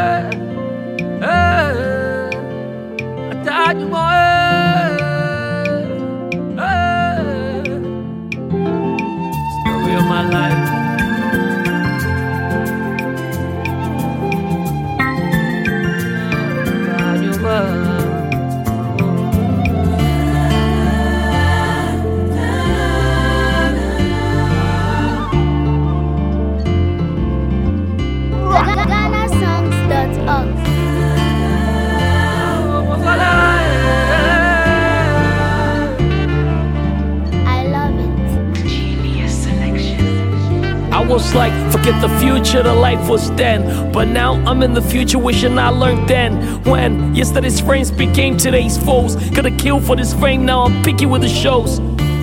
Story of my life. I was like, forget the future, the life was then. But now I'm in the future, wishing I learned then. When yesterday's friends became today's foes. Gotta kill for this fame, now I'm picky with the shows.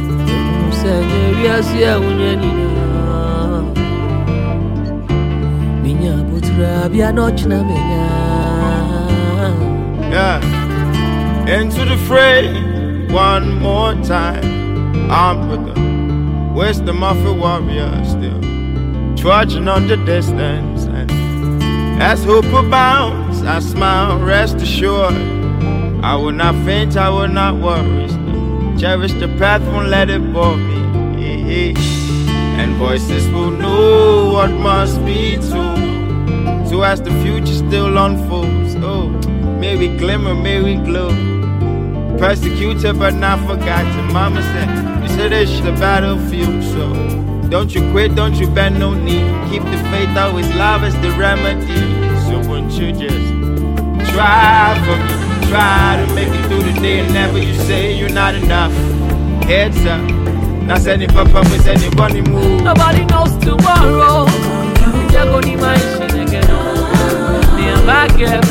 Yeah, into the fray one more time. I'm with the wisdom of a warrior still, trudging on the distance. And as hope abounds, I smile, rest assured. I will not faint, I will not worry. Still cherish the path, won't let it bore me. And voices will know what must be true. So as the future still unfolds, oh, may we glimmer, may we glow. Persecuted but not forgotten. Mama said, you said it's the battlefield, so don't you quit, don't you bend no knee. Keep the faith, always love is the remedy. So won't you just try for me, try to make it through the day, and never you say you're not enough. Heads up, not sending papa, we sending bunny move. Nobody knows tomorrow. You're gonna mind again. Near back here,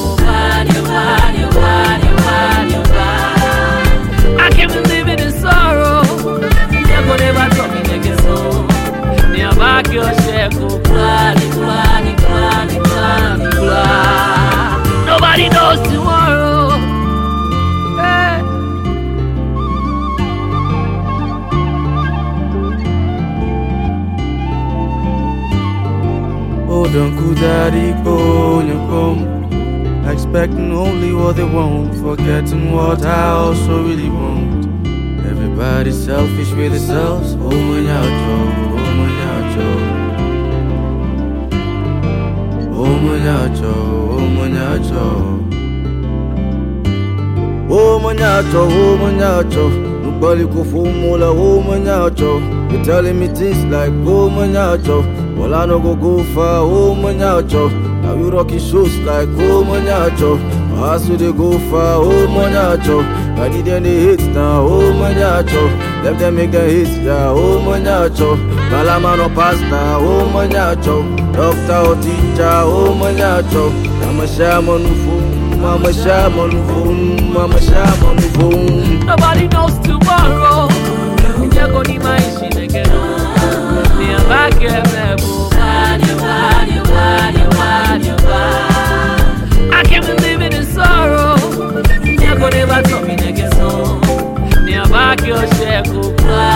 I can't be living in sorrow. You're gonna never talk me again. Near back your shackle, nobody knows tomorrow. Hey. Oh, don't go daddy, go, you come. Expecting only what they want, forgetting what I also really want. Everybody's selfish with themselves. Oh, my yacho, oh, my yacho. Oh, my yacho, oh, my yacho. Oh, my yacho, oh, my yacho. Nobody go for more, oh, my yacho. You're telling me things like, oh, my yacho. Well, I no go far, oh, my yacho. Now you rocking shows like, oh, my yacho. My ass they go far, oh, my yacho. I did any hits now, oh, my yacho. Let them make the hits, yeah, oh, my yacho. Malama no pasta, oh, my yacho. Doctor or teacher, oh, my yacho. I'm a shaman phone, I'm a shaman phone, I'm a shaman phone. Nobody knows tomorrow. You're gonna mind again. Near back here, I can't be living in sorrow. You're gonna never talk me again. Near back your shackle,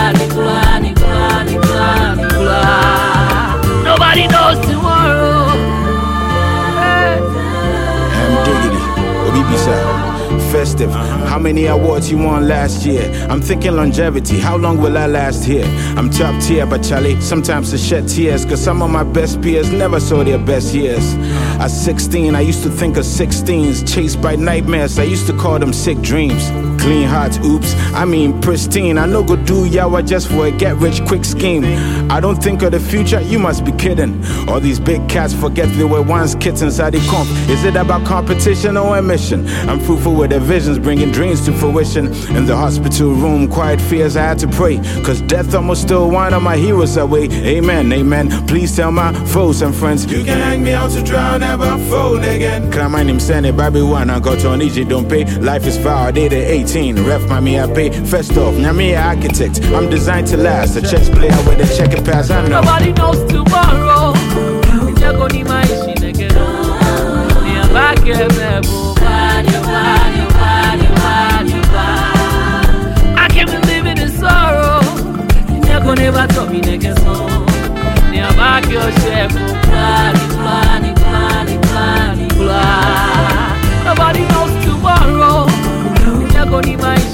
nobody knows tomorrow. Hey. I'm diggity, Obi festive. How many awards you won last year? I'm thinking longevity, how long will I last here? I'm top tier, but Charlie, sometimes I shed tears, cause some of my best peers never saw their best years. At 16, I used to think of 16s, chased by nightmares, I used to call them sick dreams. Clean hearts, oops, I mean pristine. I no go do yawa just for a get rich quick scheme. I don't think of the future, you must be kidding. All these big cats forget they were once kittens. How they comp? Is it about competition or ambition? I'm fruitful with their visions, bringing dreams to fruition. In the hospital room, quiet fears, I had to pray, cause death almost stole one of my heroes away. Amen, amen. Please tell my foes and friends, you can hang me out to dry, never fold again. Cause my name Sandy, Baby One, I got on easy, don't pay. Life is foul, day to 18. Ref mommy, I pay. First off, now me an architect. I'm designed to last. A chess player with a checker pass, I know. Nobody knows tomorrow. You're gonna mind again. Near back here, I can't be living in sorrow. You're gonna never talk me again. Near back your shackle, blah. Nobody knows tomorrow. Never need my